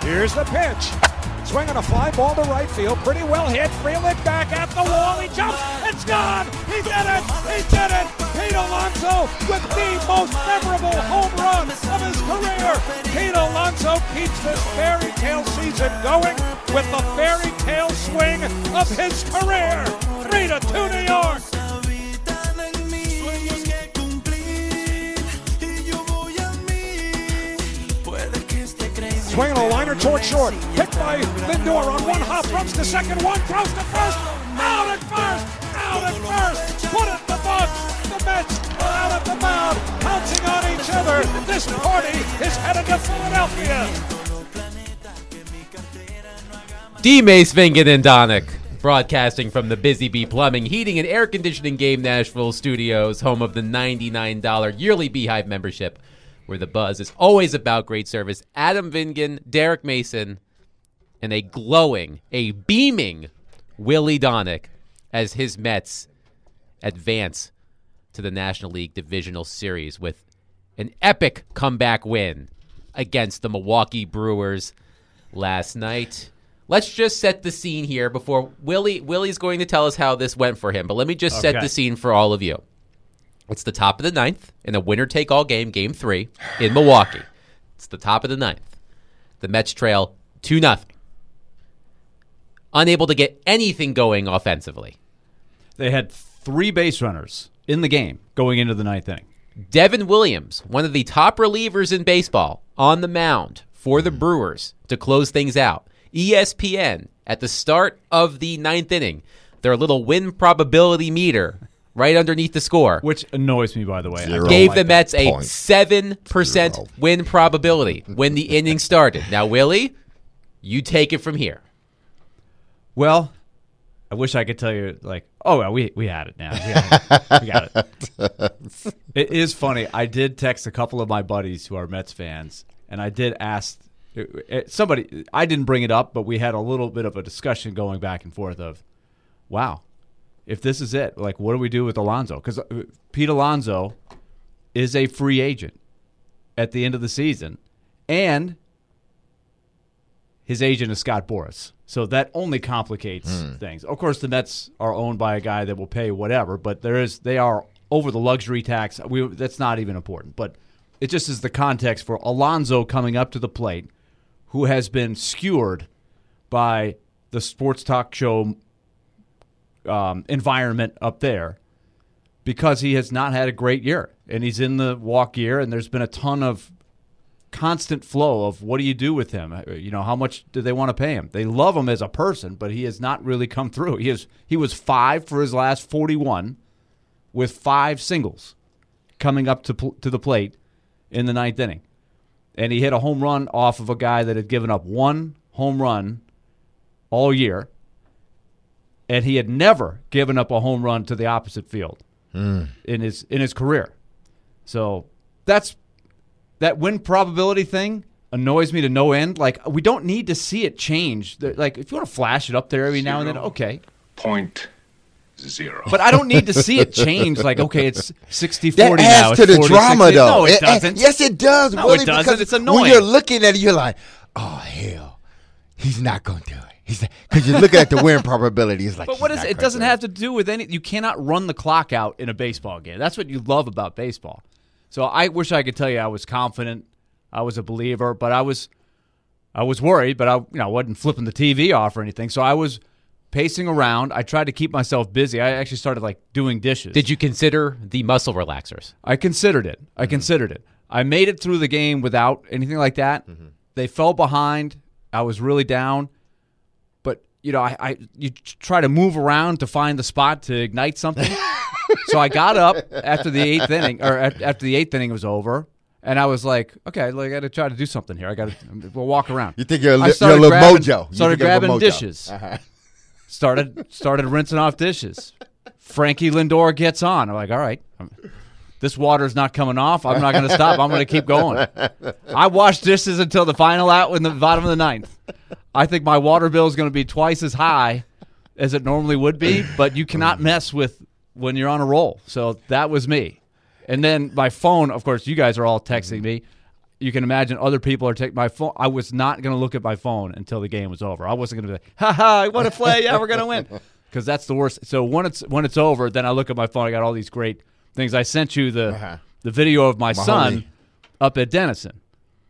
Here's the pitch. Swinging a fly ball to right field. Pretty well hit. Freeland back at the wall. He jumps. It's gone. He did it. He did it. Pete Alonso with the most memorable home run of his career. Pete Alonso keeps this fairy tale season going with the fairy tale swing of his career. 3-2 New York. Swinging a liner toward short. Hit by Lindor on one hop. Runs to second. One throws to first. Out at first. Out at first. Put it the Bucks. The Mets are out at the mound. Pouncing on each other. This party is headed to Philadelphia. D. Mace, Vingan, and Donick, broadcasting from the Busy Bee Plumbing, Heating, and Air Conditioning Game Nashville studios, home of the $99 yearly Beehive membership, where the buzz is always about great service. Adam Vingan, Derek Mason, and a beaming Willie Donick as his Mets advance to the National League Divisional Series with an epic comeback win against the Milwaukee Brewers last night. Let's just set the scene here before Willie's going to tell us how this went for him. But let me just set the scene for all of you. It's the top of the ninth in a winner-take-all game, Game 3, in Milwaukee. It's the top of the ninth. The Mets trail 2-0. Unable to get anything going offensively. They had 3 base runners in the game going into the ninth inning. Devin Williams, one of the top relievers in baseball, on the mound for the Brewers to close things out. ESPN, at the start of the ninth inning, their little win probability meter right underneath the score, which annoys me, by the way. Gave the Mets a 7% win probability when the inning started. Now, Willie, you take it from here. Well, I wish I could tell you, we had it now. We got it. It is funny. I did text a couple of my buddies who are Mets fans, and I did ask somebody. I didn't bring it up, but we had a little bit of a discussion going back and forth of, wow, if this is it, what do we do with Alonso? Because Pete Alonso is a free agent at the end of the season, and his agent is Scott Boras. So that only complicates things. Of course, the Mets are owned by a guy that will pay whatever, but they are over the luxury tax. That's not even important. But it just is the context for Alonso coming up to the plate, who has been skewered by the sports talk show environment up there because he has not had a great year. And he's in the walk year, and there's been a ton of constant flow of what do you do with him? How much do they want to pay him? They love him as a person, but he has not really come through. He was 5 for his last 41 with 5 singles coming up to the plate in the ninth inning. And he hit a home run off of a guy that had given up 1 home run all year. And he had never given up a home run to the opposite field in his career. So that win probability thing annoys me to no end. We don't need to see it change. If you want to flash it up there every now and then, okay. 0.0. But I don't need to see it change. It's 60-40 that now. adds to the drama, though. No, it doesn't. Yes, it does. No, it doesn't. It's annoying. When you're looking at it, you're like, oh, hell, he's not going to do it. Because you're looking at the win probability. It's but what is it? It doesn't have to do with any. You cannot run the clock out in a baseball game. That's what you love about baseball. So I wish I could tell you I was confident, I was a believer, but I was worried. But I wasn't flipping the TV off or anything. So I was pacing around. I tried to keep myself busy. I actually started doing dishes. Did you consider the muscle relaxers? I considered it. I made it through the game without anything like that. Mm-hmm. They fell behind. I was really down. But you try to move around to find the spot to ignite something. So I got up after the 8th inning, or after the 8th inning was over, and I was like, okay, I got to try to do something here. We'll walk around. You think you're a little mojo. Started grabbing dishes. Uh-huh. Started rinsing off dishes. Frankie Lindor gets on. I'm like, all right, this water's not coming off. I'm not going to stop. I'm going to keep going. I washed dishes until the final out in the bottom of the ninth. I think my water bill is going to be twice as high as it normally would be, but you cannot mess with when you're on a roll. So that was me. And then my phone, of course, you guys are all texting me. you can imagine other people are taking my phone. I was not going to look at my phone until the game was over. I wasn't going to be like, ha, I want to play. Yeah, we're going to win. Because that's the worst. So when it's over, then I look at my phone. I got all these great things. I sent you the video of my son up at Denison,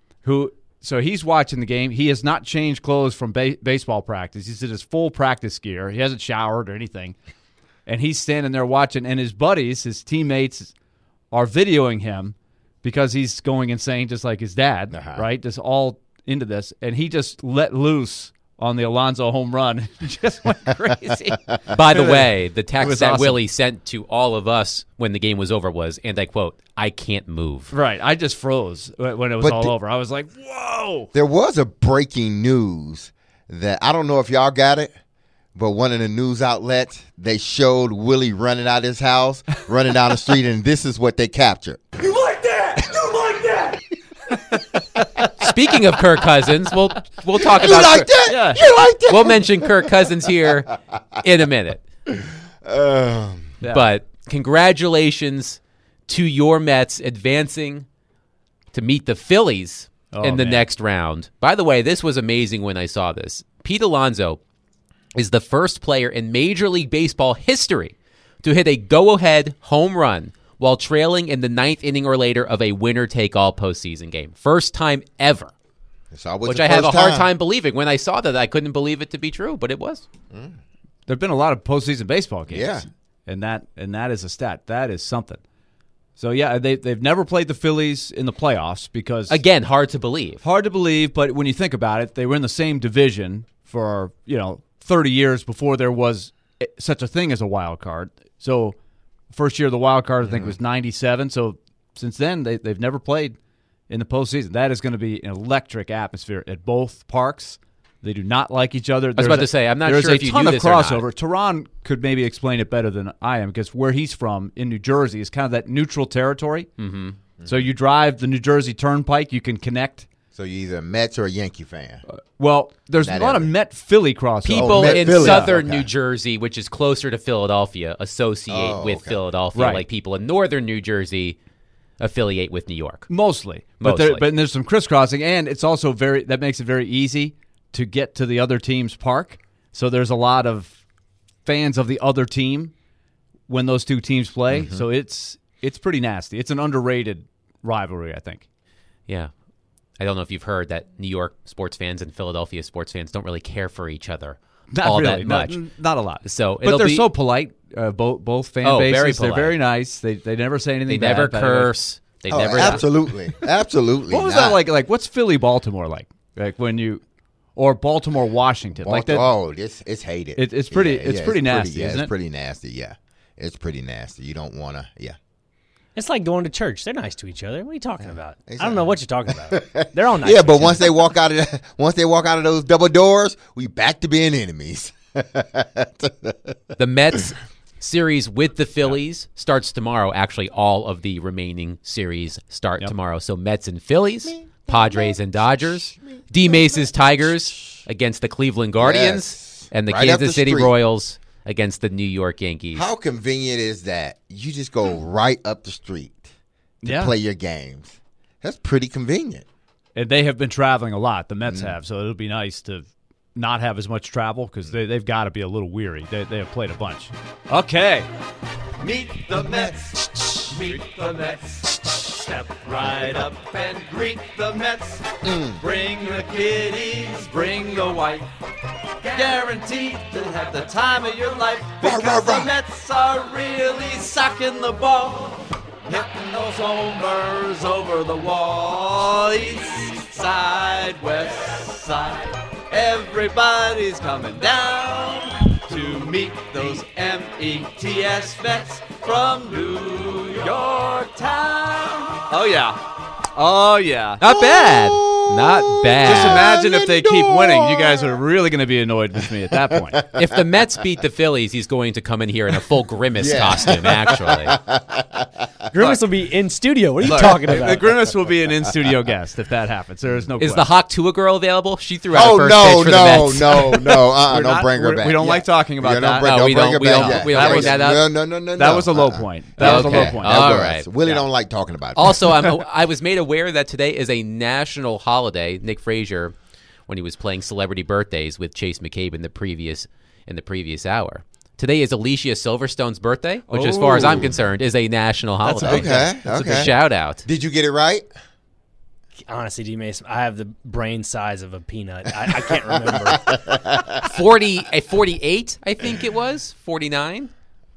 so he's watching the game. He has not changed clothes from baseball practice. He's in his full practice gear. He hasn't showered or anything. And he's standing there watching, and his buddies, his teammates, are videoing him because he's going insane just like his dad, right? Just all into this. And he just let loose on the Alonso home run. Just went crazy. By the way, the text was that awesome. Willie sent to all of us when the game was over was, and I quote, "I can't move." Right. I just froze when it was all over. I was like, whoa. There was a breaking news that I don't know if y'all got it, but one of the news outlets, they showed Willie running out of his house, running down the street, and this is what they captured. You like that? You like that? Speaking of Kirk Cousins, we'll talk You about like that? Yeah. You like that? We'll mention Kirk Cousins here in a minute. Yeah. But congratulations to your Mets advancing to meet the Phillies in the next round. By the way, this was amazing when I saw this. Pete Alonso is the first player in Major League Baseball history to hit a go-ahead home run while trailing in the 9th inning or later of a winner-take-all postseason game. First time ever, which I have a hard time believing. When I saw that, I couldn't believe it to be true, but it was. There have been a lot of postseason baseball games. Yeah. And that is a stat. That is something. So, yeah, they've never played the Phillies in the playoffs because... Again, hard to believe. Hard to believe, but when you think about it, they were in the same division for, 30 years before there was such a thing as a wild card. So, first year of the wild card, I think, was 97. So, since then, they've never played in the postseason. That is going to be an electric atmosphere at both parks. They do not like each other. I was about to say, I'm not sure if you knew this or There's a ton not. of crossover. Tehran could maybe explain it better than I am because where he's from in New Jersey is kind of that neutral territory. Mm-hmm. So you drive the New Jersey Turnpike, you can connect. So you're either a Mets or a Yankee fan. Well, there's a lot of Met-Philly crossover. People Met in Philly. southern Okay. New Jersey, which is closer to Philadelphia, associate with okay. Philadelphia, Right. like people in northern New Jersey affiliate with New York. Mostly. Mostly. But there's some crisscrossing, and it's also that makes it very easy to get to the other team's park. So there's a lot of fans of the other team when those two teams play. Mm-hmm. So it's pretty nasty. It's an underrated rivalry, I think. Yeah. I don't know if you've heard that New York sports fans and Philadelphia sports fans don't really care for each other all really, that much. Not a lot. So but it'll they're be- so polite. Both fan Oh, very bases. polite. They're very nice. They never say They anything. never bad, curse. They Oh, never. absolutely. Absolutely. What was not. that like? Like, what's Philly Baltimore like? Like when you, or Baltimore Washington? Like that. Oh, it's hated. It's pretty nasty, isn't it? It's pretty nasty, yeah. It's pretty nasty. You don't want to, yeah. It's like going to church. They're nice to each other. What are you talking about? I exactly. don't know what you're talking about. They're all nice. Yeah, to but each once they walk out of those double doors, we back to being enemies. The Mets series with the Phillies starts tomorrow. Actually, all of the remaining series start tomorrow. So Mets and Phillies, Padres and Dodgers, D-Mace's Tigers against the Cleveland Guardians, Yes. and the Right up Kansas the City street. Royals against the New York Yankees. How convenient is that? You just go right up the street to Yeah. play your games. That's pretty convenient. And they have been traveling a lot. The Mets Mm. have, so it'll be nice to not have as much travel because they've got to be a little weary. They have played a bunch. Okay. Meet the Mets. Meet the Mets. Step right up and greet the Mets. Bring the kiddies, bring the wife. Guaranteed to have the time of your life because the Mets are really socking the ball. Hitting those homers over the wall. East side, west side. Everybody's coming down to meet those METS Mets from New York town. Oh, yeah. Oh, yeah. Not bad. Not bad. Just imagine if they keep winning. You guys are really going to be annoyed with me at that point. If the Mets beat the Phillies, he's going to come in here in a full Grimace Yeah. costume, actually. Grimace will be in studio. What are you talking about? The Grimace will be an in-studio guest if that happens. There is no Is question. the Hawk Tua girl available? She threw out Oh, the first no, pitch for the Mets. We're Don't not- bring her back. We don't Yeah. like talking about Yeah, that. No, Don't we bring don't- her we back don't- yet. we don't bring that up. No. That was a low point. That was a low point. All That right. was. Willie don't like talking about it. Also, I was made aware that today is a national holiday. Nick Frazier, when he was playing Celebrity Birthdays with Chase McCabe in the previous hour. Today is Alicia Silverstone's birthday, which, as far as I'm concerned, is a national That's a holiday. big Okay. That's Okay. a shout out. Did you get it right? Honestly, D. Mason, I have the brain size of a peanut. I can't remember. 48, I think it was 49.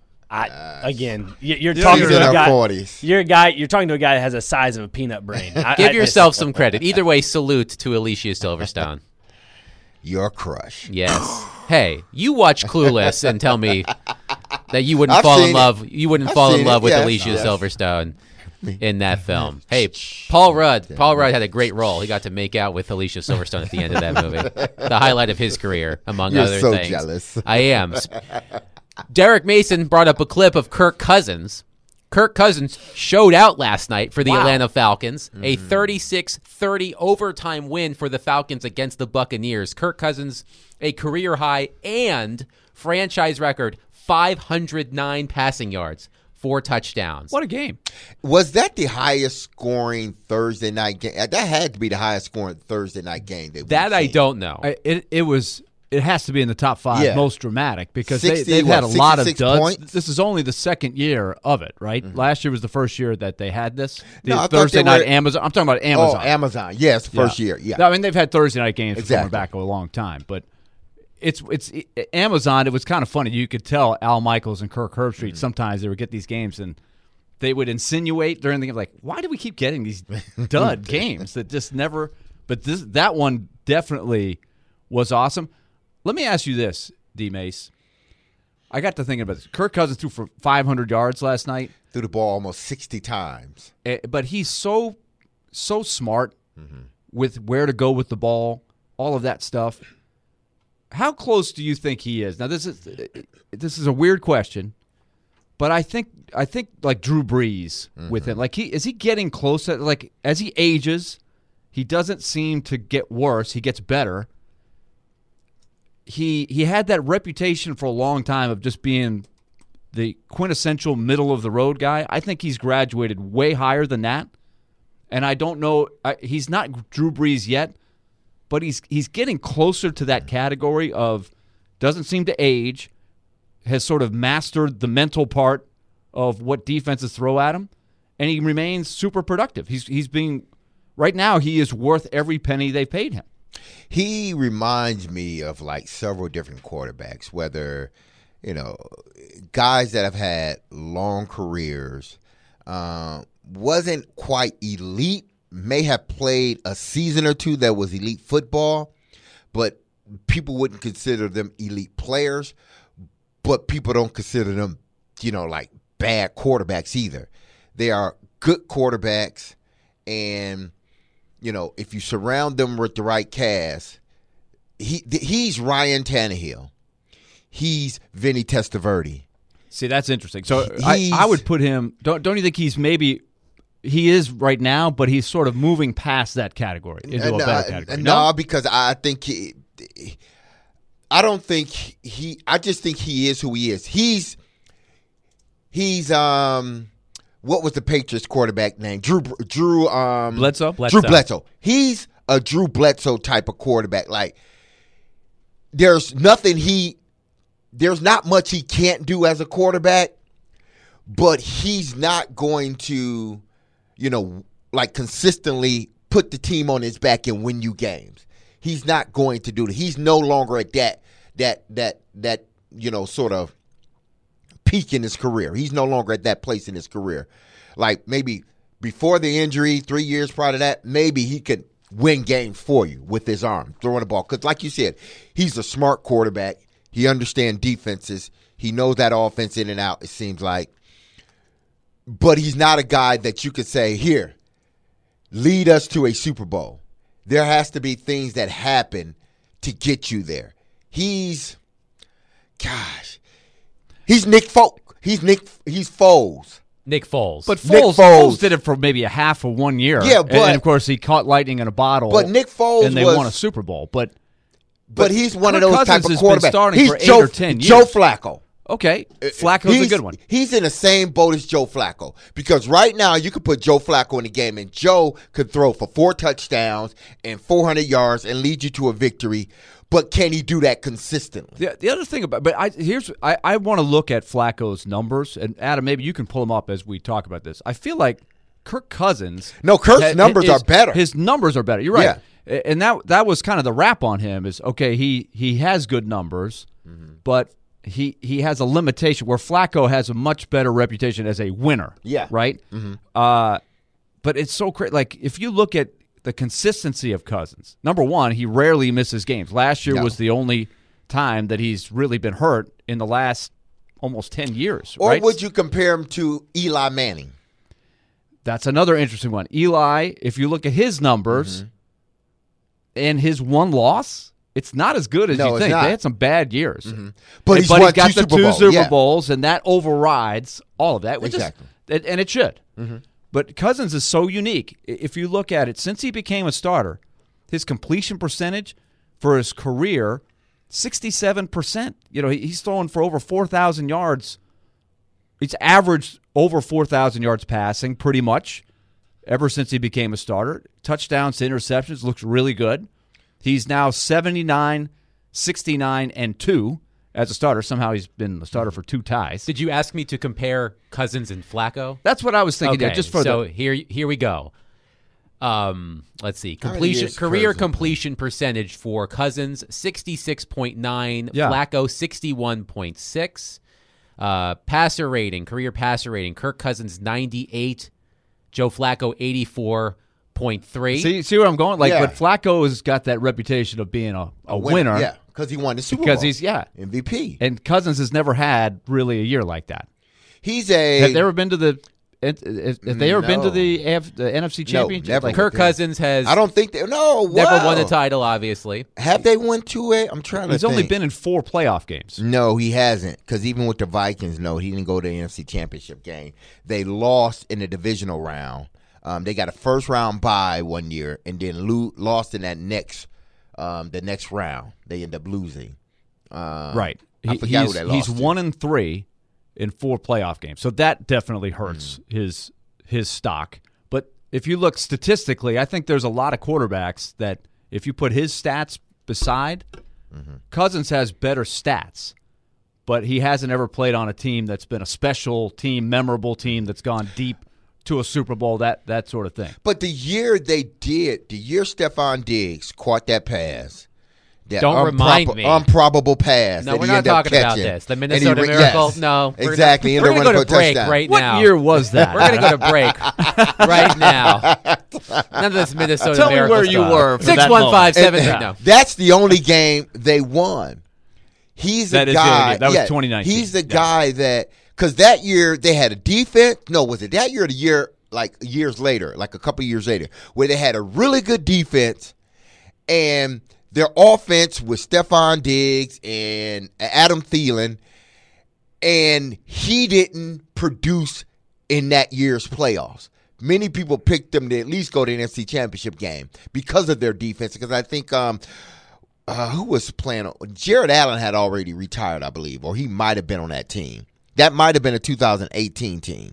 You're talking She's to in a her guy. 40s. You're talking to a guy that has a size of a peanut brain. Give yourself some credit. Either way, salute to Alicia Silverstone. Your crush. Yes. Hey, you watch Clueless and tell me that you wouldn't I've fall in seen love. You wouldn't I've fall in seen love it, with yes, Alicia yes. Silverstone in that film. Hey, Paul Rudd. Paul Rudd had a great role. He got to make out with Alicia Silverstone at the end of that movie. The highlight of his career, among You're other so things. jealous. I am. Derek Mason brought up a clip of Kirk Cousins. Kirk Cousins showed out last night for the Atlanta Falcons, a 36-30 overtime win for the Falcons against the Buccaneers. Kirk Cousins, a career high and franchise record 509 passing yards, 4 touchdowns. What a game. Was that the highest scoring Thursday night game? That had to be the highest scoring Thursday night game. That I don't know. It has to be in the top 5 Yeah. most dramatic because 60, they've had a lot of 66 duds. points? This is only the second year of it, right? Last year was the first year that they had this. The No, I thought Thursday they night were- Amazon. I'm talking about Oh, Amazon. Amazon. Yes, first year. Yeah. No, I mean, they've had Thursday night games Exactly. going back a long time, but it's Amazon. It was kind of funny. You could tell Al Michaels and Kirk Herbstreit sometimes they would get these games and they would insinuate during the game, like, why do we keep getting these dud games that just never? But that one definitely was awesome. Let me ask you this, D. Mace. I got to thinking about this. Kirk Cousins threw for 500 yards last night. Threw the ball almost 60 times. But he's so smart with where to go with the ball, all of that stuff. How close do you think he is? Now, this is a weird question, but I think like Drew Brees with him. Like is he getting closer? Like as he ages, he doesn't seem to get worse. He gets better. He had that reputation for a long time of just being the quintessential middle of the road guy. I think he's graduated way higher than that. And I don't know, he's not Drew Brees yet, but he's getting closer to that category of doesn't seem to age, has sort of mastered the mental part of what defenses throw at him, and he remains super productive. He's being right now he is worth every penny they paid him. He reminds me of like several different quarterbacks, whether, guys that have had long careers, wasn't quite elite, may have played a season or two that was elite football, but people wouldn't consider them elite players, but people don't consider them, like bad quarterbacks either. They are good quarterbacks, and if you surround them with the right cast, he's Ryan Tannehill. He's Vinny Testaverde. See, that's interesting. So I would put him. Don't you think he is right now, but he's sort of moving past that category into a better category? No, because I think I don't think I just think he is who he is. He's what was the Patriots quarterback name? Drew Bledsoe? Drew Bledsoe. He's a Drew Bledsoe type of quarterback. Like there's not much he can't do as a quarterback, but he's not going to, like consistently put the team on his back and win you games. He's not going to do that. He's no longer at that sort of peak in his career. He's no longer at that place in his career. Like maybe before the injury, 3 years prior to that, maybe he could win games for you with his arm, throwing the ball. Because like you said, he's a smart quarterback. He understands defenses. He knows that offense in and out, it seems like. But he's not a guy that you could say, here, lead us to a Super Bowl. there has to be things that happen to get you there. He's Nick Foles. Nick Foles. But Nick Foles Foles did it for maybe a half of 1 year. Yeah, and of course he caught lightning in a bottle. But Nick Foles and they won a Super Bowl. But he's one of Kirk those type Cousins of has been quarterbacks. starting He's for 8 Joe, or 10 Joe years. Flacco. Okay, Flacco's a good one. He's in the same boat as Joe Flacco because right now you could put Joe Flacco in the game and Joe could throw for 4 touchdowns and 400 yards and lead you to a victory. But can he do that consistently? The other thing about, I want to look at Flacco's numbers, and Adam, maybe you can pull them up as we talk about this. I feel like Kirk Cousins. No, Kirk's numbers are better. His numbers are better. You're right, and that was kind of the rap on him. Is okay. He has good numbers, but he has a limitation where Flacco has a much better reputation as a winner. Yeah. Right. But it's so crazy. Like if you look at the consistency of Cousins. Number one, he rarely misses games. Last year was the only time that he's really been hurt in the last almost 10 years. Or right? would you compare him to Eli Manning? That's another interesting one. Eli, if you look at his numbers and his one loss, it's not as good as you think. They had some bad years. But he's won got two the Super Super Bowls. Bowls, and that overrides all of that. Exactly. And it should. But Cousins is so unique. If you look at it, since he became a starter, his completion percentage for his career, 67%. You know, he's throwing for over 4,000 yards. He's averaged over 4,000 yards passing pretty much ever since he became a starter. Touchdowns to interceptions looks really good. He's now 79, 69, and 2 as a starter. Somehow he's been the starter for 2 ties. Did you ask me to compare Cousins and Flacco? That's what I was thinking. Okay, Yeah, just for so here we go. Let's see. Career completion percentage for Cousins 66.9, Flacco 61.6. Passer rating, career passer rating, Kirk Cousins 98, Joe Flacco 84.3. See where I'm going? But Flacco has got that reputation of being a winner. Yeah, because he won the Super Bowl. Because he's MVP. And Cousins has never had really a year like that. Have they ever been to the NFC Championship? No, never. Kirk Cousins has I don't think never won a title, obviously. Have they won 2 I'm trying to He's only been in 4 playoff games. No, he hasn't. Because even with the Vikings, he didn't go to the NFC Championship game. They lost in the divisional round. They got a first-round bye one year and then lost in that the next round. They end up losing. Right. I forgot who they lost He's to. 1-3 in 4 playoff games. So that definitely hurts his stock. But if you look statistically, I think there's a lot of quarterbacks that if you put his stats beside, Cousins has better stats. But he hasn't ever played on a team that's been a special team, memorable team that's gone deep to a Super Bowl, that sort of thing. But the year Stephon Diggs caught that pass, that Don't remind me. Improbable pass. No, that we're he not ended up talking about catching. this. The And Minnesota he- Miracle? yes, No. exactly. We're going to go to break touchdown. right What now. year was that? We're going to go to break right now. None of this Minnesota Tell me Miracle where you stuff. were for that 615-7. No. That's the only game they won. He's the That is guy. the only game. That was 2019. He's the guy that because that year they had a defense. No, was it that year or the year like years later, like a couple years later, where they had a really good defense and their offense was Stephon Diggs and Adam Thielen, and he didn't produce in that year's playoffs. Many people picked them to at least go to the NFC Championship game because of their defense. Because I think who was playing? Jared Allen had already retired, I believe, or he might have been on that team. That might have been a 2018 team.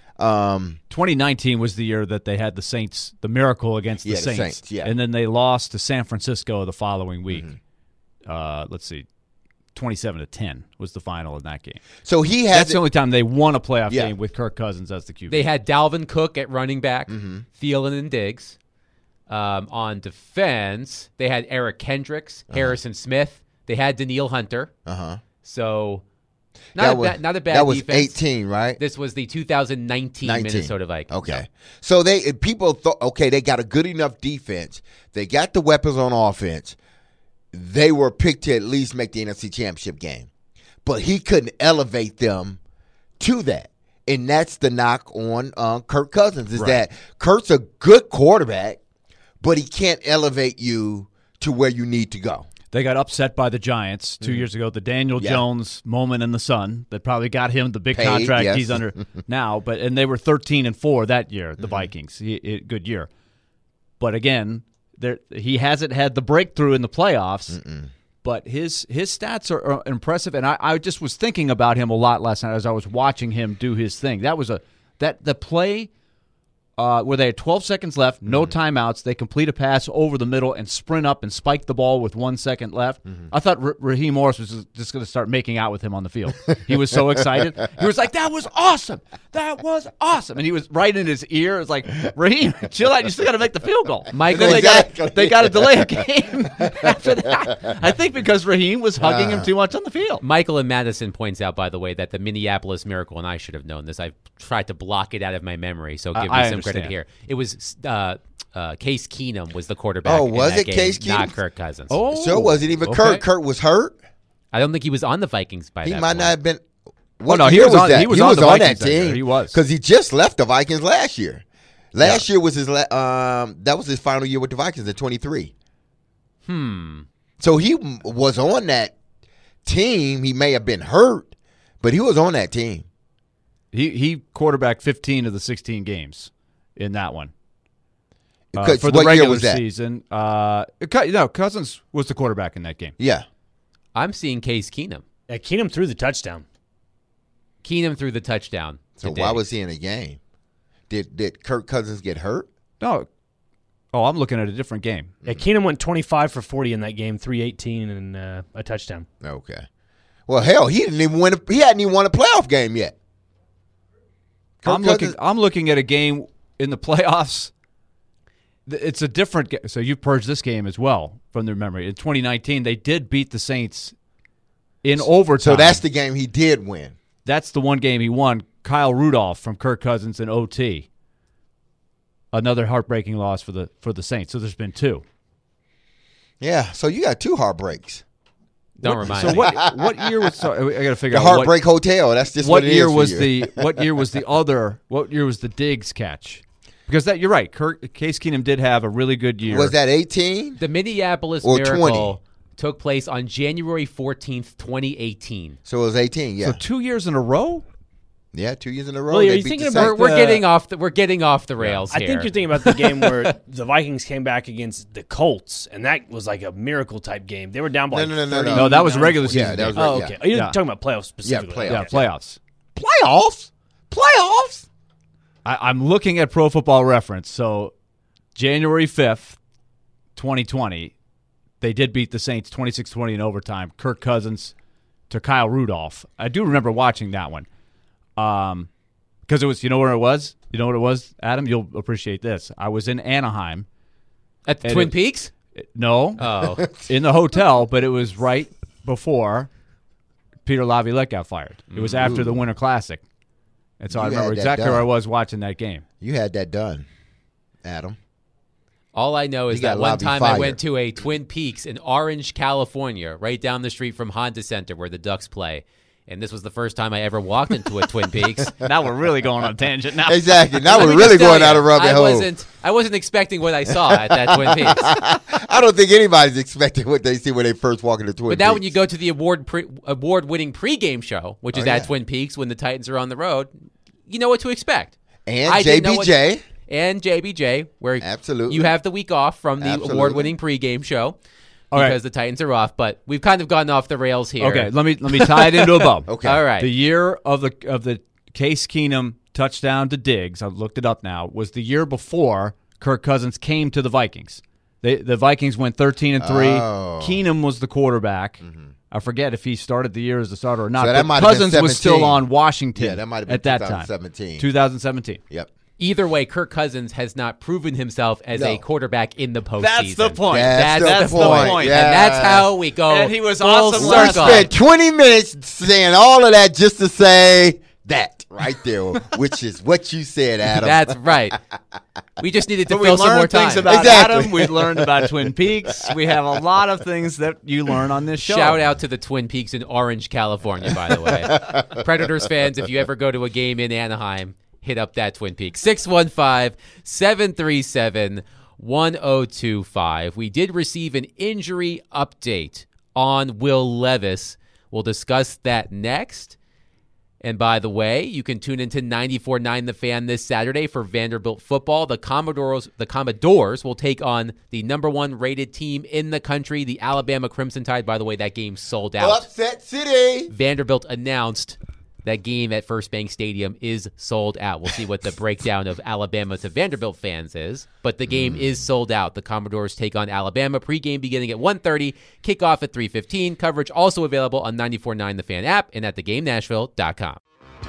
2019 was the year that they had the Saints, the miracle against the Saints. And then they lost to San Francisco the following week. Let's see, 27-10 was the final in that game. So that's the only time they won a playoff game with Kirk Cousins as the QB. They had Dalvin Cook at running back, Thielen and Diggs. On defense, they had Eric Kendricks, Harrison Smith. They had Daniil Hunter. So not a bad that was defense. 18, right? This was the 2019 Minnesota Vikings. Okay. So people thought, okay, they got a good enough defense. They got the weapons on offense. They were picked to at least make the NFC Championship game. But he couldn't elevate them to that. And that's the knock on Kirk Cousins is that Kirk's a good quarterback, but he can't elevate you to where you need to go. They got upset by the Giants 2 years ago. The Daniel Jones moment in the sun that probably got him the big Paid, contract yes. he's under now. And they were 13-4 that year. The Vikings, good year. But again, he hasn't had the breakthrough in the playoffs. But his stats are impressive, and I just was thinking about him a lot last night as I was watching him do his thing. That was the play. Where they had 12 seconds left, no timeouts. They complete a pass over the middle and sprint up and spike the ball with 1 second left. I thought Raheem Morris was just going to start making out with him on the field. He was so excited. He was like, that was awesome. That was awesome. And he was right in his ear. It was like, Raheem, chill out. You still got to make the field goal. Michael, They got to delay a game after that. I think because Raheem was hugging him too much on the field. Michael and Madison points out, by the way, that the Minneapolis Miracle, and I should have known this. I've tried to block it out of my memory, so give me some credit understand. here. It was Case Keenum was the quarterback. Oh, was in that it game, Case Keenum? Not Kirk Cousins. So it wasn't even okay. Kurt. Kurt was hurt. I don't think he was on the Vikings by He that might point. not have been. Well, no, What he year was on- that? he was on the that Vikings that year. team. He was. because he just left the Vikings last year. Last year was his that was his final year with the Vikings at 23. So he was on that team. He may have been hurt, but he was on that team. He quarterbacked 15 of the 16 games in that one. Because For the what year regular was that? season, Cousins was the quarterback in that game. Yeah. I'm seeing Case Keenum. Yeah, Keenum threw the touchdown. Keenum threw the touchdown. So today. why was he in the game? Did Kirk Cousins get hurt? No, I'm looking at a different game. Yeah, Keenum went 25 for 40 in that game, 318 and a touchdown. Okay. Well, hell, he didn't even win. He hadn't even won a playoff game yet. Kirk Cousins- I'm looking at a game in the playoffs. It's a different game. So you purged this game as well from their memory. In 2019, they did beat the Saints in overtime. So that's the game he did win. That's the one game he won. Kyle Rudolph from Kirk Cousins in OT. Another heartbreaking loss for the Saints. So there's been two. Yeah. So you got two heartbreaks. Don't remind So me. what year was? So I got to figure The out Heartbreak Hotel. That's just what what it year is for was you. what year was the other? What year was the Diggs catch? Because you're right. Case Keenum did have a really good year. Was that 18? The Minneapolis Or Miracle 20. took place on January 14th, 2018. So it was 18. Yeah. So 2 years in a row? Yeah. 2 years in a row. Well, are they you beat thinking the about- Saints. We're getting off the rails I here. think you're thinking about the game where the Vikings came back against the Colts, and that was like a miracle type game. They were down by No, like no. 30. No, that was a regular season. Yeah, that was game. Oh, right, okay. yeah. You're Yeah. talking about playoffs specifically. playoffs. Yeah, playoffs. Playoffs? Playoffs? I'm looking at Pro Football Reference. So January 5th, 2020, they did beat the Saints 26-20 in overtime. Kirk Cousins to Kyle Rudolph. I do remember watching that one. Because it was, you know where it was? You know what it was, Adam? You'll appreciate this. I was in Anaheim. At the And Twin it- Peaks? No, Oh. in the hotel, but it was right before Peter Laviolette got fired. It was after the Winter Classic. And so I You remember had that exactly done. where I was watching that game. You had that done, Adam. All I know is You got that one Lobby time I fired. went to a Twin Peaks in Orange, California, right down the street from Honda Center where the Ducks play. And this was the first time I ever walked into a Twin Peaks. Now we're really going on a tangent now. Exactly. Now Let we're me just really tell going you, out of rabbit hole. I wasn't expecting what I saw at that Twin Peaks. I don't think anybody's expecting what they see when they first walk into Twin But now when Peaks. you go to the award-winning pregame show, which is Oh, at yeah. Twin Peaks when the Titans are on the road, you know what to expect. And I didn't know JBJ. And JBJ, where Absolutely. you have the week off from the Absolutely. award-winning pregame show All right. because the Titans are off. But we've kind of gone off the rails here. Okay, let me tie it into a bow. Okay. All right. The year of the Case Keenum touchdown to Diggs, I looked it up now, was the year before Kirk Cousins came to the Vikings. The Vikings went 13-3. Oh. Keenum was the quarterback. I forget if he started the year as a starter or not. So that but might have been Cousins was still 17. on Washington. Yeah, that might have been at that 2017. time. 2017. Yep. Either way, Kirk Cousins has not proven himself as a No. quarterback in the postseason. That's the point. That's the point. And that's how we go. And he was full awesome We last circle. spent 20 minutes saying all of that just to say that right there, which is what you said, Adam. That's right. We just needed to But we fill some more learned time. things about Exactly. Adam. We learned about Twin Peaks. We have a lot of things that you learn on this show. Shout out to the Twin Peaks in Orange, California, by the way. Predators fans, if you ever go to a game in Anaheim, hit up that Twin Peaks. 615-737 1025. We did receive an injury update on Will Levis. We'll discuss that next. And by the way, you can tune into 94.9 The Fan this Saturday for Vanderbilt football. The Commodores will take on the number 1 rated team in the country, the Alabama Crimson Tide. By the way, that game sold out. Upset City. Vanderbilt announced that game at First Bank Stadium is sold out. We'll see what the breakdown of Alabama to Vanderbilt fans is, but the game is sold out. The Commodores take on Alabama. Pregame beginning at 1:30, kickoff at 3:15. Coverage also available on 94.9 The Fan app and at theGameNashville.com.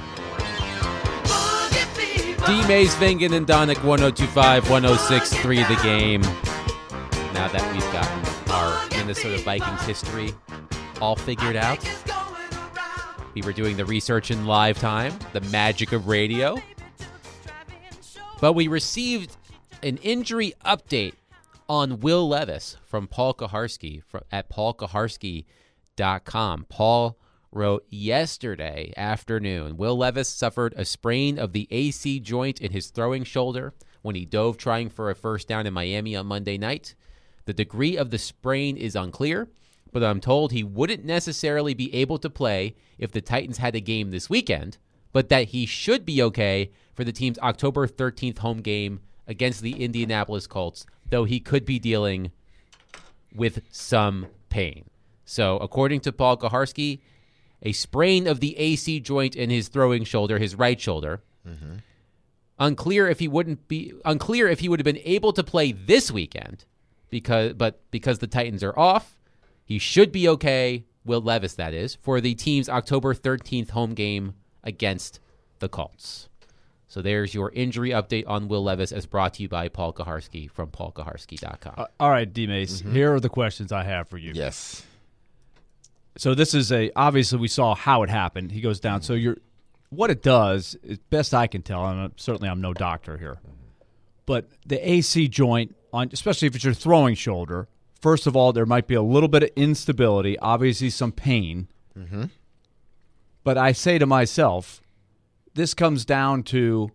D. Mays, Vingan, and Donick, 1025, 106.3 The Game. Now that we've gotten our Minnesota Vikings history all figured out, we were doing the research in live time, the magic of radio. But we received an injury update on Will Levis from Paul Kaharski at paulkaharski.com. Paul wrote yesterday afternoon, Will Levis suffered a sprain of the AC joint in his throwing shoulder when he dove trying for a first down in Miami on Monday night. The degree of the sprain is unclear, but I'm told he wouldn't necessarily be able to play if the Titans had a game this weekend, but that he should be okay for the team's October 13th home game against the Indianapolis Colts, though he could be dealing with some pain. So according to Paul Kaharski, a sprain of the AC joint in his throwing shoulder, his right shoulder. Unclear if he would have been able to play this weekend because the Titans are off. He should be okay, Will Levis that is, for the team's October 13th home game against the Colts. So there's your injury update on Will Levis as brought to you by Paul Kaharski from paulkaharski.com. All right, D-Mace, here are the questions I have for you. Yes. So this is obviously we saw how it happened. He goes down. So what it does, is best I can tell, and certainly I'm no doctor here, but the AC joint, especially if it's your throwing shoulder, first of all, there might be a little bit of instability, obviously some pain. But I say to myself, this comes down to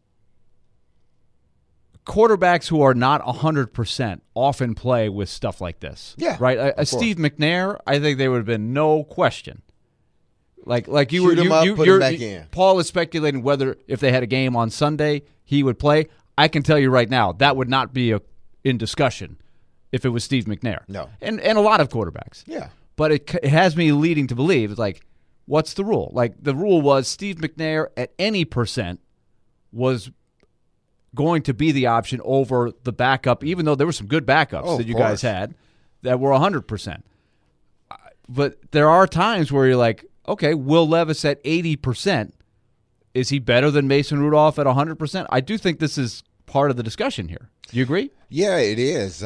quarterbacks who are not 100% often play with stuff like this. Yeah, right. Steve McNair, I think there would have been no question. Like you Shoot were, him up, put him back in. Paul is speculating whether if they had a game on Sunday he would play. I can tell you right now that would not be in discussion if it was Steve McNair. No, and a lot of quarterbacks. Yeah, but it has me leading to believe it's like, what's the rule? Like the rule was Steve McNair at any percent was going to be the option over the backup, even though there were some good backups that you guys had that were 100%. But there are times where you're like, okay, Will Levis at 80%, is he better than Mason Rudolph at 100%? I do think this is part of the discussion here. Do you agree? Yeah, it is.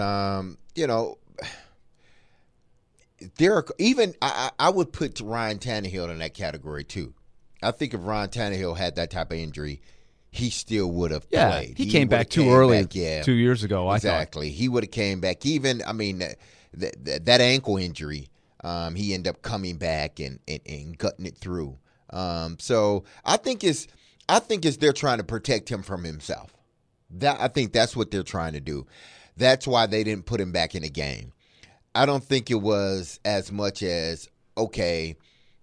There are even I would put Ryan Tannehill in that category too. I think if Ryan Tannehill had that type of injury, he still would have played. He came back too early 2 years ago, exactly. He would have came back. Even, that ankle injury, he ended up coming back and gutting it through. So I think it's they're trying to protect him from himself. I think that's what they're trying to do. That's why they didn't put him back in the game. I don't think it was as much as, okay,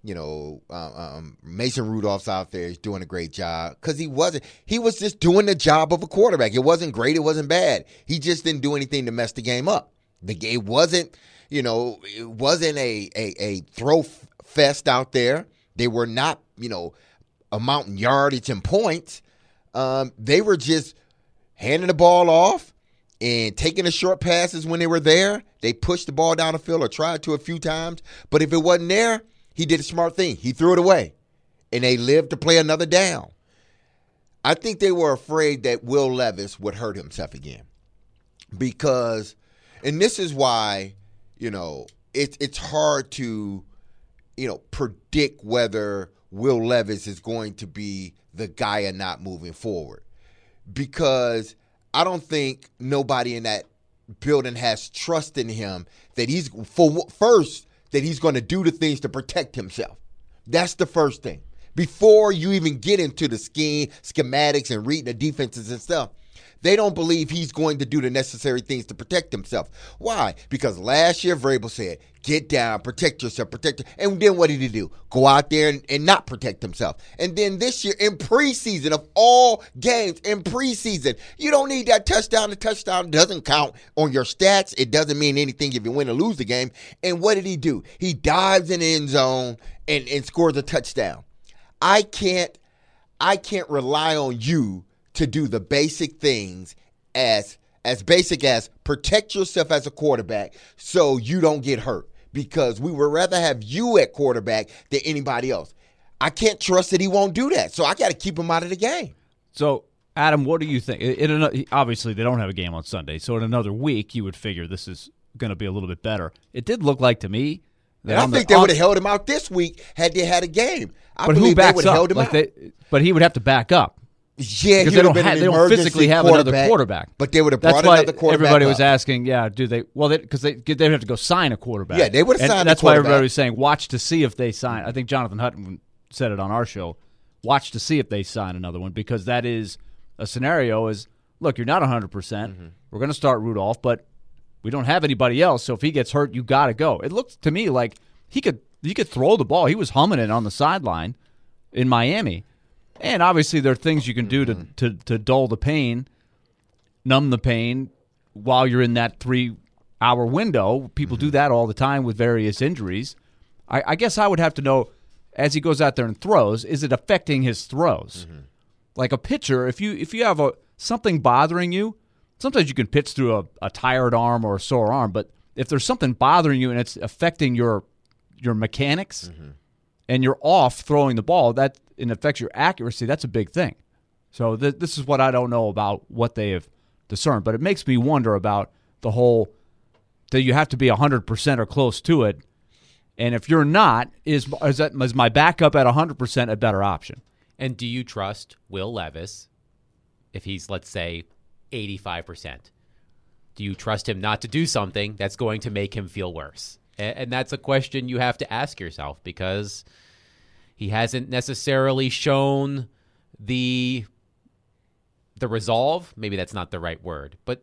Mason Rudolph's out there. He's doing a great job because he was just doing the job of a quarterback. It wasn't great. It wasn't bad. He just didn't do anything to mess the game up. The game wasn't, it wasn't a throw fest out there. They were not, amounting yardage and points. They were just handing the ball off and taking the short passes when they were there. They pushed the ball down the field or tried to a few times. But if it wasn't there, he did a smart thing. He threw it away, and they lived to play another down. I think they were afraid that Will Levis would hurt himself again because, and this is why, it's hard to, predict whether Will Levis is going to be the guy or not moving forward because I don't think nobody in that building has trust in him that he's that he's going to do the things to protect himself. That's the first thing. Before you even get into the schematics and reading the defenses and stuff, They don't believe he's going to do the necessary things to protect himself. Why? Because last year Vrabel said, get down, protect yourself, protect. And then what did he do? Go out there and not protect himself. And then this year in preseason, of all games in preseason, you don't need that touchdown. The touchdown doesn't count on your stats. It doesn't mean anything if you win or lose the game. And what did he do? He dives in the end zone and scores a touchdown. I can't rely on you to do the basic things as basic as protect yourself as a quarterback so you don't get hurt, because we would rather have you at quarterback than anybody else. I can't trust that he won't do that, so I got to keep him out of the game. So, Adam, what do you think? Obviously, they don't have a game on Sunday, so in another week, you would figure this is going to be a little bit better. It did look like to me that I think they would have held him out this week had they had a game. But who backs up? But he would have to back up. Yeah, because they don't physically have another quarterback. But they would have brought another quarterback. Everybody was asking, do they? Well, because they would have to go sign a quarterback. Yeah, they would have signed. That's why everybody was saying, watch to see if they sign. I think Jonathan Hutton said it on our show. Watch to see if they sign another one, because that is a scenario. Is look, you're not 100%. We're going to start Rudolph, but we don't have anybody else. So if he gets hurt, you got to go. It looked to me like he could throw the ball. He was humming it on the sideline in Miami. And obviously there are things you can do to dull the pain, numb the pain while you're in that 3-hour window. People do that all the time with various injuries. I guess I would have to know, as he goes out there and throws, is it affecting his throws? Like a pitcher, if you have something bothering you, sometimes you can pitch through a tired arm or a sore arm, but if there's something bothering you and it's affecting your mechanics and you're off throwing the ball, that and affects your accuracy, that's a big thing. So this is what I don't know about what they have discerned, but it makes me wonder about the whole that you have to be 100% or close to it, and if you're not, is my backup at 100% a better option? And do you trust Will Levis if he's, let's say, 85%? Do you trust him not to do something that's going to make him feel worse? And that's a question you have to ask yourself, because he hasn't necessarily shown the resolve. Maybe that's not the right word, but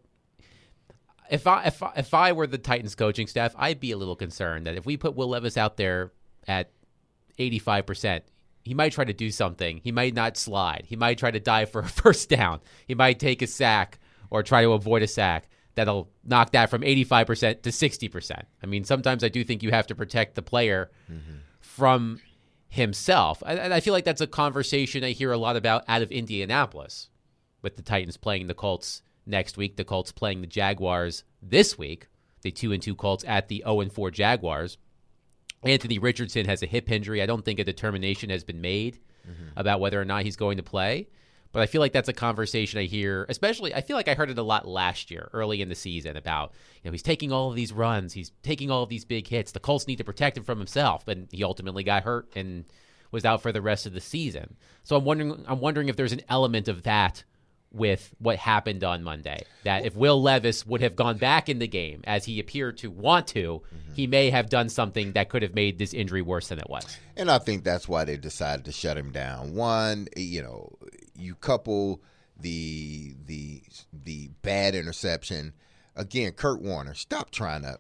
if I were the Titans coaching staff, I'd be a little concerned that if we put Will Levis out there at 85%, he might try to do something. He might not slide. He might try to dive for a first down. He might take a sack or try to avoid a sack. That'll knock that from 85% to 60%. I mean, sometimes I do think you have to protect the player from himself. And I feel like that's a conversation I hear a lot about out of Indianapolis, with the Titans playing the Colts next week, the Colts playing the Jaguars this week, the 2-2 Colts at the 0-4 Jaguars. Anthony Richardson has a hip injury. I don't think a determination has been made about whether or not he's going to play. But I feel like that's a conversation I hear, especially I feel like I heard it a lot last year, early in the season, about, he's taking all of these runs, he's taking all of these big hits. The Colts need to protect him from himself, and he ultimately got hurt and was out for the rest of the season. So I'm wondering if there's an element of that with what happened on Monday, that if Will Levis would have gone back in the game as he appeared to want to, he may have done something that could have made this injury worse than it was. And I think that's why they decided to shut him down. One, you couple the bad interception. Again, Kurt Warner, stop trying to,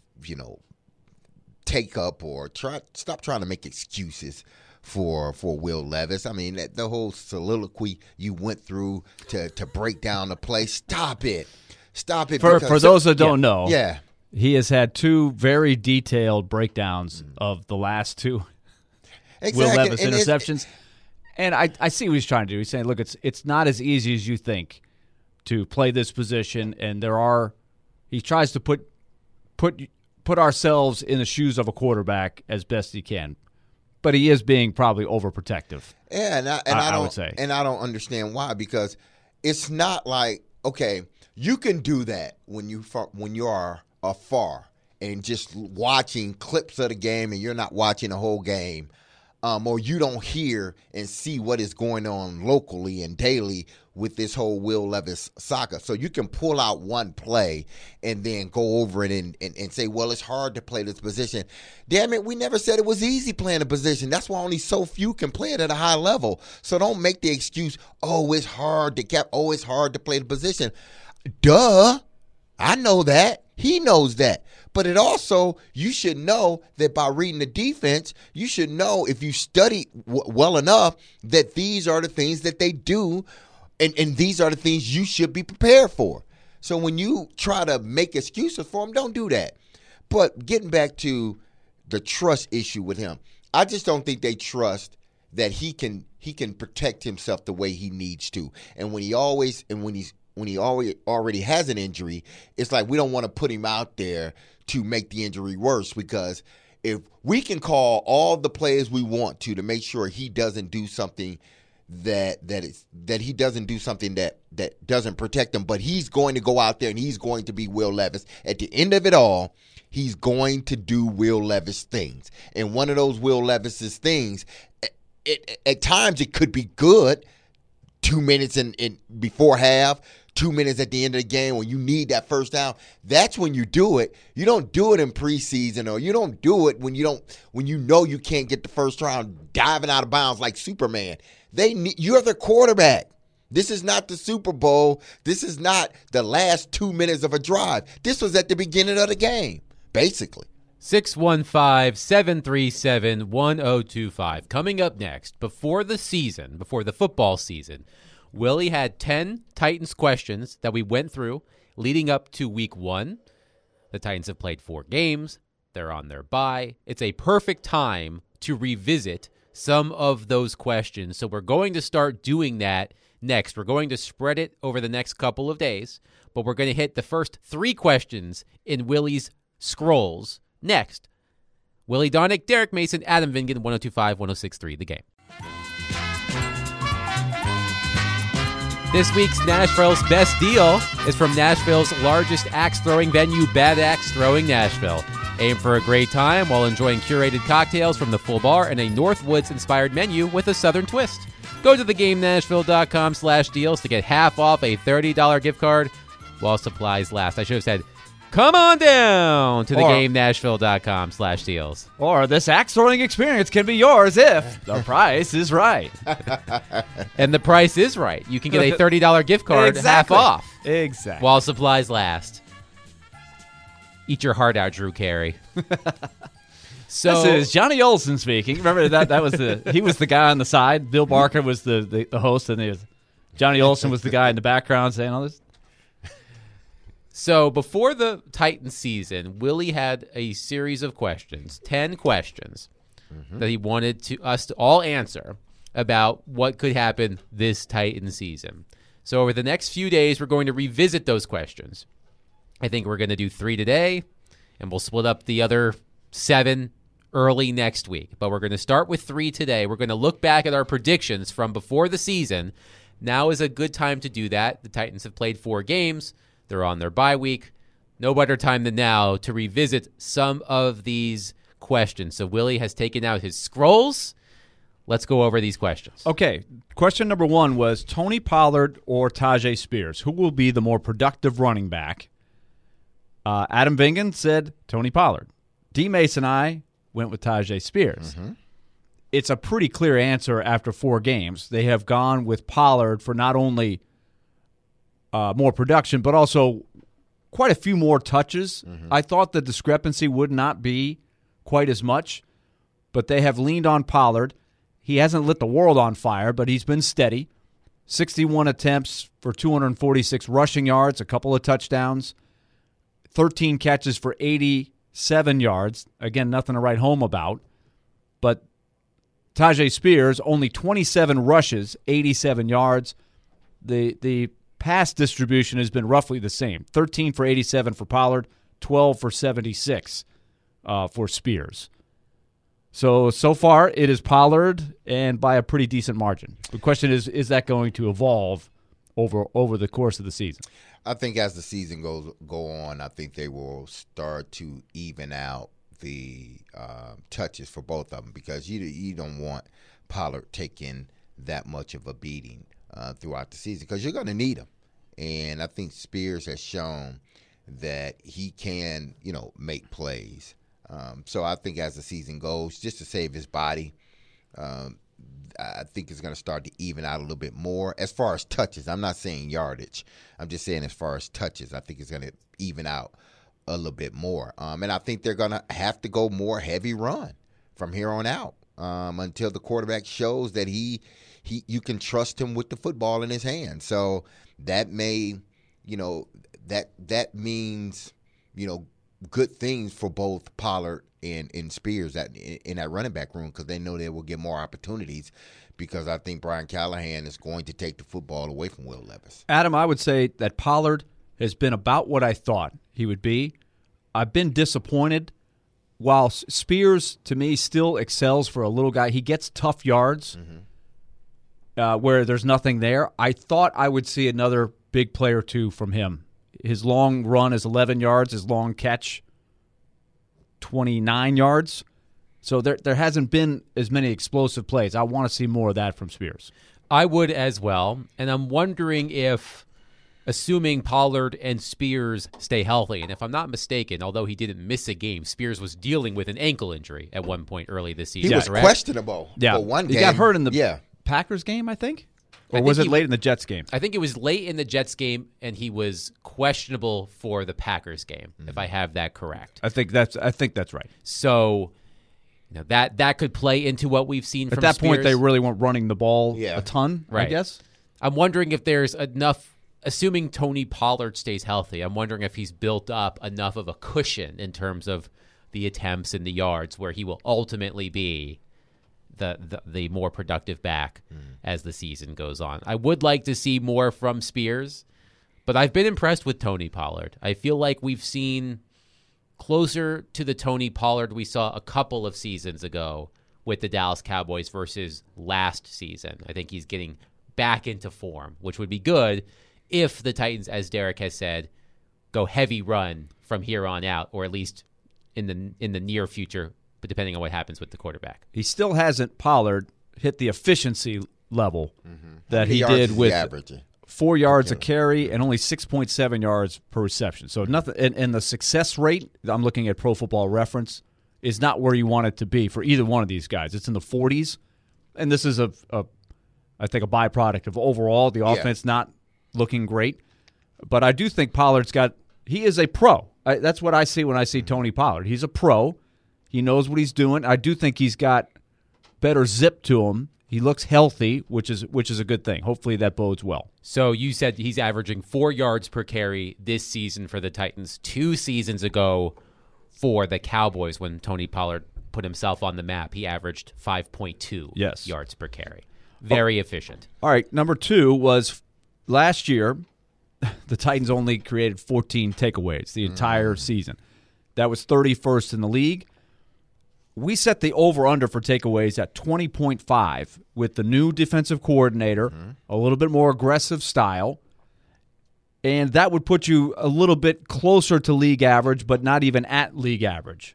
take up or stop trying to make excuses for Will Levis. I mean, the whole soliloquy you went through to break down the play. Stop it. For those that don't know, yeah, he has had two very detailed breakdowns of the last two Will Levis interceptions. And I see what he's trying to do. He's saying, look, it's not as easy as you think to play this position, and he tries to put ourselves in the shoes of a quarterback as best he can. But he is being probably overprotective. Yeah, I would say. And I don't understand why, because it's not like, okay, you can do that when you are afar and just watching clips of the game and you're not watching the whole game. or you don't hear and see what is going on locally and daily with this whole Will Levis saga. So you can pull out one play and then go over it and say, well, it's hard to play this position. Damn it, we never said it was easy playing a position. That's why only so few can play it at a high level. So don't make the excuse, it's hard to play the position. Duh. I know that. He knows that. But it also, you should know that by reading the defense, you should know if you study well enough that these are the things that they do, and these are the things you should be prepared for. So when you try to make excuses for him, don't do that. But getting back to the trust issue with him, I just don't think they trust that he can protect himself the way he needs to. And when he already has an injury, it's like we don't want to put him out there to make the injury worse, because if we can call all the players we want to make sure he doesn't do something that doesn't protect him, but he's going to go out there and he's going to be Will Levis. At the end of it all, he's going to do Will Levis things. And one of those Will Levis's things, at times it could be good, 2 minutes in before half, 2 minutes at the end of the game when you need that first down. That's when you do it. You don't do it in preseason, or you don't do it when you know you can't get the first round diving out of bounds like Superman. You're the quarterback. This is not the Super Bowl. This is not the last 2 minutes of a drive. This was at the beginning of the game, basically. 615-737-1025. Coming up next, before the football season, Willie had 10 Titans questions that we went through leading up to week 1. The Titans have played 4 games. They're on their bye. It's a perfect time to revisit some of those questions. So we're going to start doing that next. We're going to spread it over the next couple of days, but we're going to hit the first 3 questions in Willie's scrolls next. Willie Donick, Derek Mason, Adam Vingan, 102.5, 106.3 The Game. This week's Nashville's Best Deal is from Nashville's largest axe-throwing venue, Bad Axe Throwing Nashville. Aim for a great time while enjoying curated cocktails from the full bar and a Northwoods-inspired menu with a Southern twist. Go to thegamenashville.com/deals to get half off a $30 gift card while supplies last. I should have said, come on down to thegamenashville.com/deals. Or this axe throwing experience can be yours if the price is right. And the price is right. You can get a $30 gift card half off. Exactly. While supplies last. Eat your heart out, Drew Carey. So this is Johnny Olson speaking. Remember that was he was the guy on the side. Bill Barker was the host, and Johnny Olson was the guy in the background saying all this. So before the Titans season, Willie had a series of questions, 10 questions, that he wanted us to all answer about what could happen this Titans season. So over the next few days, we're going to revisit those questions. I think we're going to do 3 today, and we'll split up the other 7 early next week. But we're going to start with 3 today. We're going to look back at our predictions from before the season. Now is a good time to do that. The Titans have played 4 games. They're on their bye week. No better time than now to revisit some of these questions. So Willie has taken out his scrolls. Let's go over these questions. Okay. Question number 1 was Tony Pollard or Tyjae Spears. Who will be the more productive running back? Adam Vingan said Tony Pollard. D. Mason and I went with Tyjae Spears. It's a pretty clear answer after 4 games. They have gone with Pollard for not only more production, but also quite a few more touches. I thought the discrepancy would not be quite as much, but they have leaned on Pollard. He hasn't lit the world on fire, but he's been steady. 61 attempts for 246 rushing yards, a couple of touchdowns, 13 catches for 87 yards. Again, nothing to write home about. But Tyjae Spears, only 27 rushes, 87 yards. The pass distribution has been roughly the same. 13 for 87 for Pollard, 12 for 76 for Spears. So far it is Pollard, and by a pretty decent margin. The question is that going to evolve over the course of the season? I think as the season go on, I think they will start to even out the touches for both of them, because you don't want Pollard taking that much of a beating throughout the season, because you're going to need him. And I think Spears has shown that he can, make plays. So I think as the season goes, just to save his body, I think it's going to start to even out a little bit more. As far as touches, I'm not saying yardage. I'm just saying as far as touches, I think it's going to even out a little bit more. And I think they're going to have to go more heavy run from here on out until the quarterback shows that you can trust him with the football in his hand. So that may, that means, good things for both Pollard and Spears in that running back room, because they know they will get more opportunities, because I think Brian Callahan is going to take the football away from Will Levis. Adam, I would say that Pollard has been about what I thought he would be. I've been disappointed. While Spears, to me, still excels for a little guy, he gets tough yards where there's nothing there. I thought I would see another big play or two from him. His long run is 11 yards. His long catch, 29 yards. So there hasn't been as many explosive plays. I want to see more of that from Spears. I would as well. And I'm wondering if, assuming Pollard and Spears stay healthy, and if I'm not mistaken, although he didn't miss a game, Spears was dealing with an ankle injury at one point early this season. He was correct? questionable for one game. He got hurt in the Packers game, I think? Or was it late in the Jets game? I think it was late in the Jets game, and he was questionable for the Packers game, if I have that correct. I think that's right. So that could play into what we've seen from At that Spears. point, they really weren't running the ball a ton, right. I guess. I'm wondering if there's enough, assuming Tony Pollard stays healthy, I'm wondering if he's built up enough of a cushion in terms of the attempts and the yards where he will ultimately be the more productive back as the season goes on. I would like to see more from Spears, but I've been impressed with Tony Pollard. I feel like we've seen closer to the Tony Pollard we saw a couple of seasons ago with the Dallas Cowboys versus last season. I think he's getting back into form, which would be good if the Titans, as Derek has said, go heavy run from here on out, or at least in the near future, but depending on what happens with the quarterback. He still hasn't, Pollard, hit the efficiency level that he did with 4 yards a carry and only 6.7 yards per reception. So nothing, and the success rate, I'm looking at Pro Football Reference, is not where you want it to be for either one of these guys. It's in the 40s, and this is I think a byproduct of overall the offense not looking great. But I do think he is a pro. That's what I see when I see Tony Pollard. He's a pro. He knows what he's doing. I do think he's got better zip to him. He looks healthy, which is a good thing. Hopefully that bodes well. So you said he's averaging 4 yards per carry this season for the Titans. 2 seasons ago for the Cowboys, when Tony Pollard put himself on the map, he averaged 5.2 yards per carry. Very efficient. All right, number 2 was last year, the Titans only created 14 takeaways the entire season. That was 31st in the league. We set the over-under for takeaways at 20.5 with the new defensive coordinator, a little bit more aggressive style, and that would put you a little bit closer to league average, but not even at league average,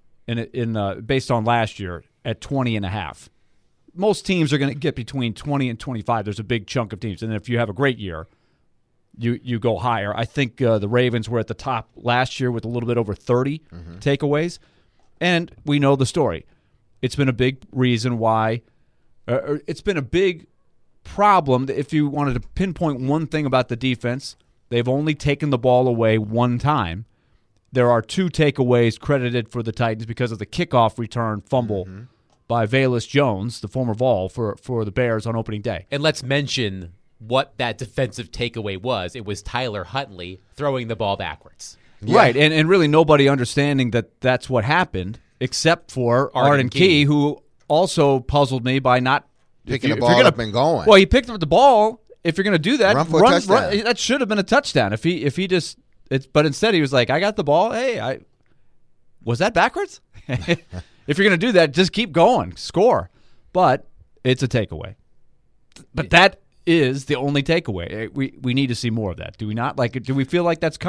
based on last year at 20.5. Most teams are going to get between 20 and 25. There's a big chunk of teams, and if you have a great year, you go higher. I think the Ravens were at the top last year with a little bit over 30 takeaways. And we know the story. It's been a big reason why it's been a big problem. If you wanted to pinpoint one thing about the defense, they've only taken the ball away one time. There are 2 takeaways credited for the Titans because of the kickoff return fumble by Velus Jones, the former Vol, for the Bears on opening day. And let's mention what that defensive takeaway was. It was Tyler Huntley throwing the ball backwards. Yeah. Right, and really nobody understanding that that's what happened except for Arden Key, who also puzzled me by not picking the ball up and going. Well, he picked up the ball. If you're going to do that, run for a touchdown. That should have been a touchdown. If he just, but instead he was like, I got the ball. Hey, was that backwards? If you're going to do that, just keep going, score. But it's a takeaway. But that is the only takeaway. We need to see more of that. Do we not? Do we feel like that's coming?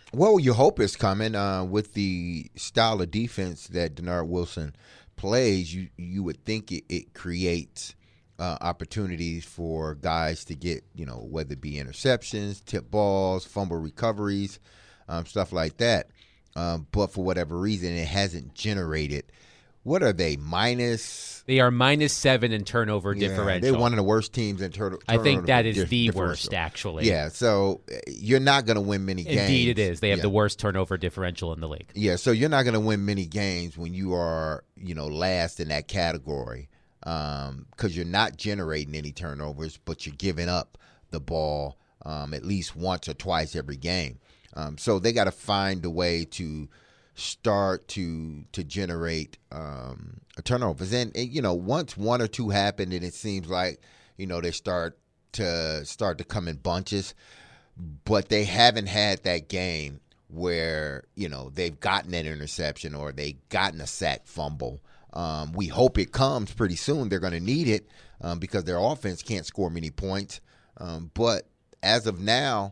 Well, you hope it's coming with the style of defense that Denard Wilson plays. You would think it creates opportunities for guys to get, whether it be interceptions, tip balls, fumble recoveries, stuff like that. But for whatever reason, it hasn't generated. What are they, minus? They are -7 in turnover differential. They're one of the worst teams in turnover. I think that is the differential. worst, actually. Yeah, so you're not going to win many games. Indeed it is. They have the worst turnover differential in the league. Yeah, so you're not going to win many games when you are, last in that category because you're not generating any turnovers, but you're giving up the ball at least once or twice every game. So they got to find a way to start to generate turnovers. And once one or two happen, and it seems like, they start to come in bunches. But they haven't had that game where, they've gotten an interception or they've gotten a sack fumble. We hope it comes pretty soon. They're going to need it because their offense can't score many points. But as of now,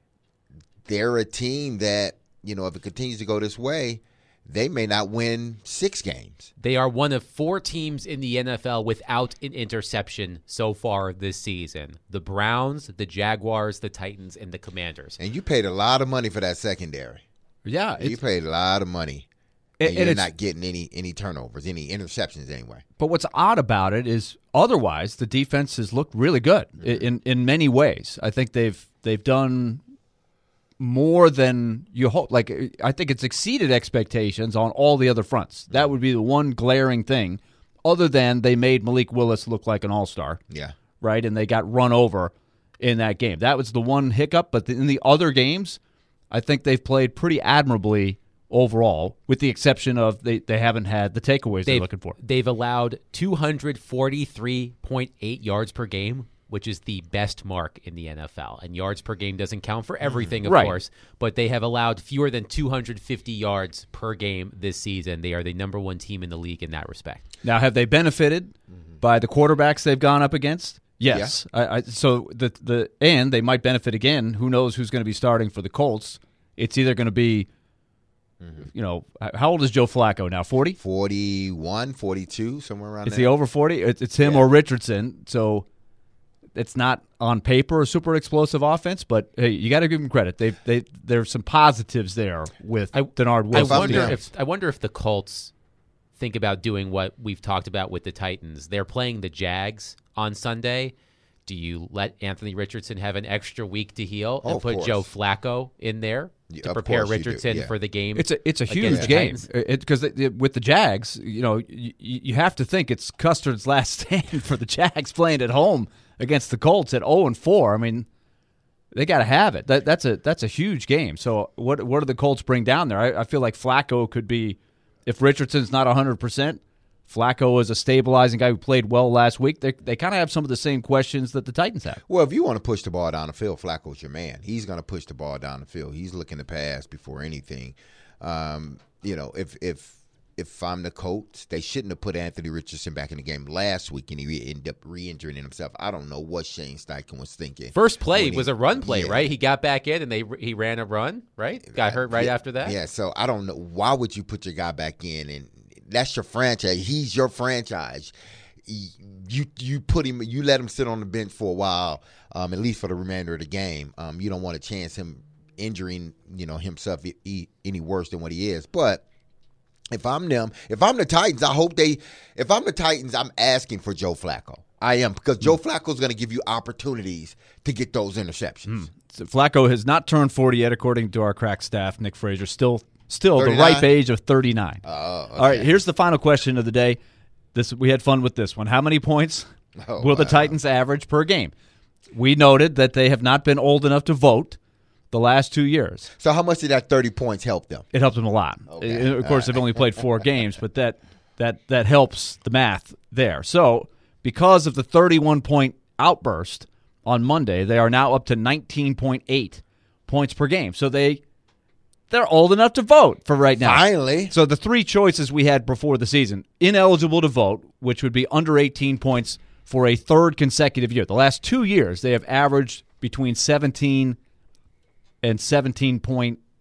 they're a team that, if it continues to go this way, they may not win 6 games. They are one of 4 teams in the NFL without an interception so far this season. The Browns, the Jaguars, the Titans, and the Commanders. And you paid a lot of money for that secondary. Yeah. You paid a lot of money. And you're not getting any turnovers, any interceptions anyway. But what's odd about it is otherwise the defense has looked really good in many ways. I think they've done more than you hope. Like, I think it's exceeded expectations on all the other fronts. That would be the one glaring thing, other than they made Malik Willis look like an all-star. Yeah. Right? And they got run over in that game. That was the one hiccup. But in the other games, I think they've played pretty admirably overall, with the exception of they haven't had the takeaways they're looking for. They've allowed 243.8 yards per game, which is the best mark in the NFL. And yards per game doesn't count for everything, of course, but they have allowed fewer than 250 yards per game this season. They are the number 1 team in the league in that respect. Now, have they benefited by the quarterbacks they've gone up against? Yes. Yeah. So and they might benefit again. Who knows who's going to be starting for the Colts? It's either going to be, how old is Joe Flacco now? 40? 41, 42, somewhere around there. Is he over 40? It's him or Richardson. So it's not on paper a super explosive offense, but hey, you got to give them credit. There's some positives there with Denard Wilson. I wonder if the Colts think about doing what we've talked about with the Titans. They're playing the Jags on Sunday. Do you let Anthony Richardson have an extra week to heal and put Joe Flacco in there to prepare Richardson for the game? It's a huge game because with the Jags, you have to think it's Custard's last stand for the Jags playing at home against the Colts at 0-4. I mean, they got to have it. That's a huge game. So what do the Colts bring down there? I feel like Flacco could be, if Richardson's not 100%. Flacco is a stabilizing guy who played well last week. They kind of have some of the same questions that the Titans have. Well, if you want to push the ball down the field, Flacco's your man. He's going to push the ball down the field. He's looking to pass before anything. If I'm the Colts, they shouldn't have put Anthony Richardson back in the game last week, and he ended up re-injuring himself. I don't know what Shane Steichen was thinking. First play was a run play, right? He got back in, and he ran a run, right? Got hurt right after that? Yeah, so I don't know. Why would you put your guy back in? And that's your franchise. He's your franchise. You put him. You let him sit on the bench for a while, at least for the remainder of the game. You don't want to chance him injuring, himself any worse than what he is. But if I'm the Titans, if I'm the Titans, I'm asking for Joe Flacco. I am, because Joe Flacco is going to give you opportunities to get those interceptions. So Flacco has not turned 40 yet, according to our crack staff. Nick Frazier still 39? the ripe age of 39. Oh, okay. All right, here's the final question of the day. We had fun with this one. How many points will the Titans average per game? We noted that they have not been old enough to vote the last 2 years. So how much did that 30 points help them? It helped them a lot. Okay. Of course, they've only played 4 games, but that helps the math there. So because of the 31-point outburst on Monday, they are now up to 19.8 points per game. So they're old enough to vote for right now. Finally. So the 3 choices we had before the season: ineligible to vote, which would be under 18 points for a 3rd consecutive year. The last 2 years, they have averaged between 17 and 17.8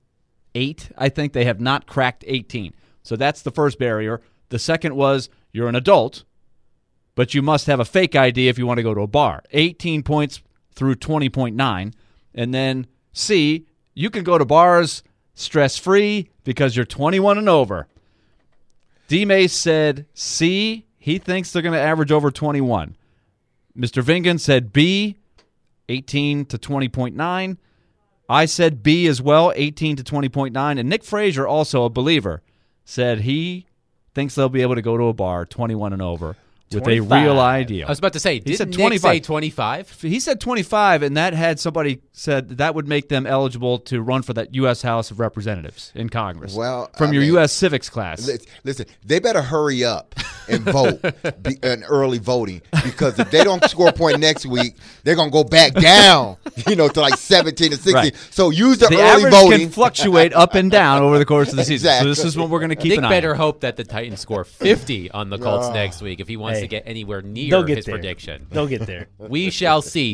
8, I think. They have not cracked 18. So that's the first barrier. The second was you're an adult, but you must have a fake ID if you want to go to a bar. 18 points through 20.9. And then C, you can go to bars stress-free because you're 21 and over. D-Mace said C, he thinks they're going to average over 21. Mr. Vingan said B, 18 to 20.9. I said B as well, 18 to 20.9. And Nick Frazier, also a believer, said he thinks they'll be able to go to a bar 21 and over with 25. a real ID. I was about to say, He said didn't Nick 25. say 25? He said 25, and that had somebody said that would make them eligible to run for that U.S. House of Representatives in Congress. Well, from I your mean, U.S. civics class. Listen, they better hurry up and vote, and early voting, because if they don't score a point next week, they're going to go back down, to like 17 to 16. Right. So use the early average voting. can fluctuate up and down over the course of the season. Exactly. So this is what we're going to keep Nick an eye better on. hope that the Titans score 50 on the Colts next week if he wants Hey, to get anywhere near they'll get his there. prediction. They'll get there. We shall see.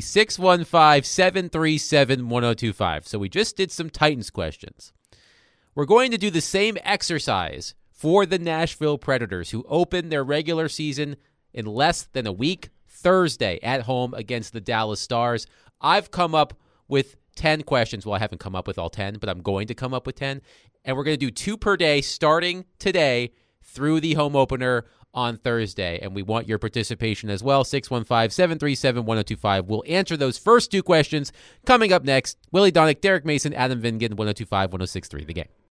615-737-1025. So we just did some Titans questions. We're going to do the same exercise for the Nashville Predators, who open their regular season in less than a week, Thursday, at home against the Dallas Stars. I've come up with 10 questions. Well, I haven't come up with all 10, but I'm going to come up with 10. And we're going to do 2 per day starting today through the home opener on Thursday. And we want your participation as well. 615-737-1025. We'll answer those first 2 questions coming up next. Willie Donick, Derek Mason, Adam Vingan, 1025-1063, The Game.